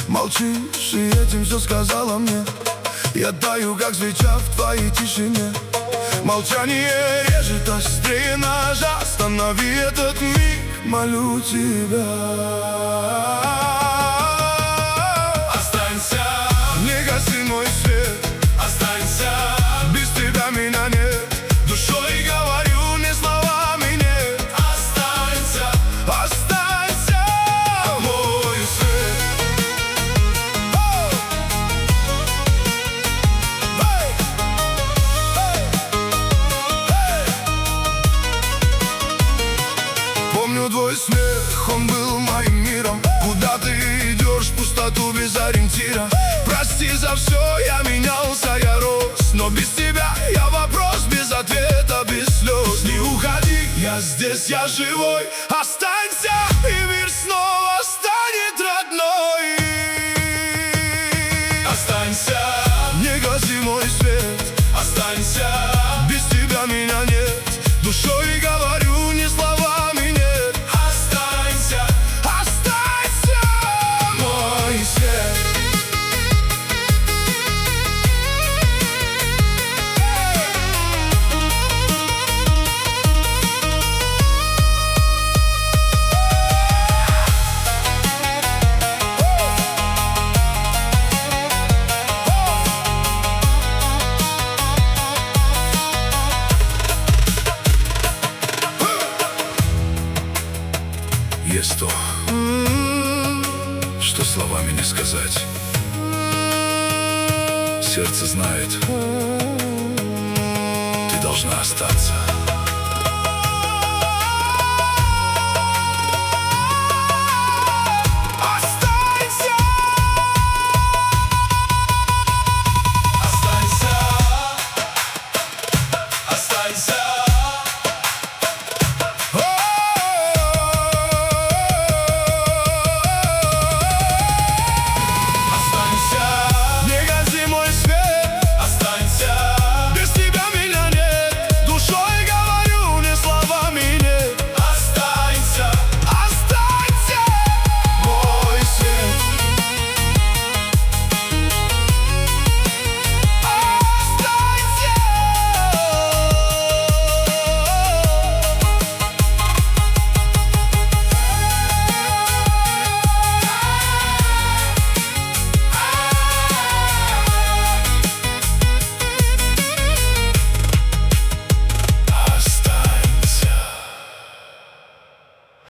Молчишь, и этим все сказала мне. Я таю, как свеча в твоей тишине. Молчание режет острее ножа. Останови этот миг, молю тебя. Останься, Не гаси мой свет, останься, без тебя меня нет. Душой говорю, не словами нет. останься, Останься, мой свет. Оу! Эй! Эй! Эй! Помню твой смех, он был моим миром. Куда ты идешь, в пустоту без ориентира. Прости за все, я менялся, я рос. Но без тебя я вопрос, без ответа, без слез. Не уходи, я здесь, я живой. Останься, и мир снова станет родной. останься, Не гаси мой свет, останься, без тебя меня нет. Душой говорю, не словами нет. останься, Останься, мой свет. Есть то, что словами не сказать. Сердце знает, ты должна остаться.